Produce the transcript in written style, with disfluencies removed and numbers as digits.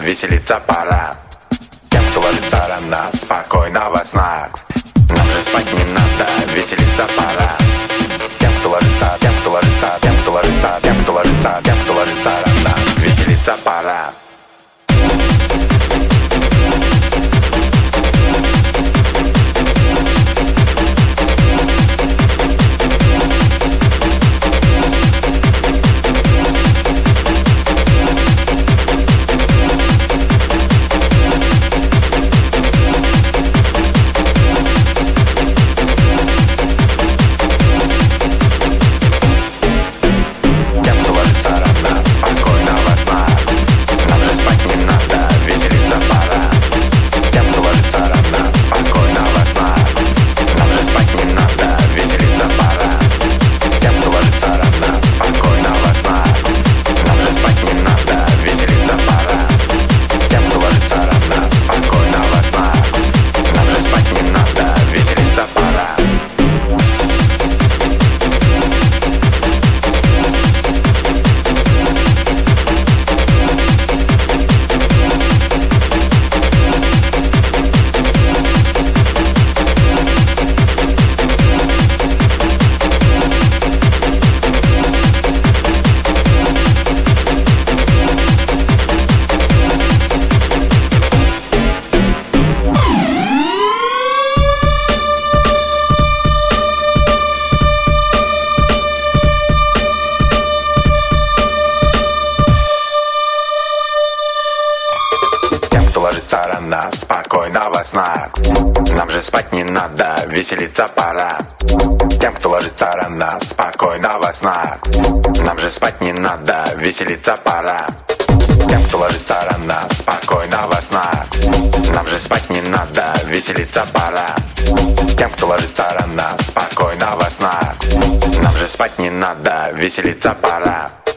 веселиться пора. Тем, кто ложится рано, спокойного сна. Нам же спать не надо, веселиться пора. Тем, кто ложится, тем, кто ложится, тем, кто ложится, тем, кто ложится, тем, кто ложится рано, веселиться пора. Рано, спокойного сна. Нам же спать не надо, веселиться пора. Тем, кто ложится рано, спокойного сна. Нам же спать не надо, веселиться пора. Тем, кто ложится рано, спокойного сна. Нам же спать не надо, веселиться пора. Тем, кто ложится рано, спокойного сна. Нам же спать не надо, веселиться пора.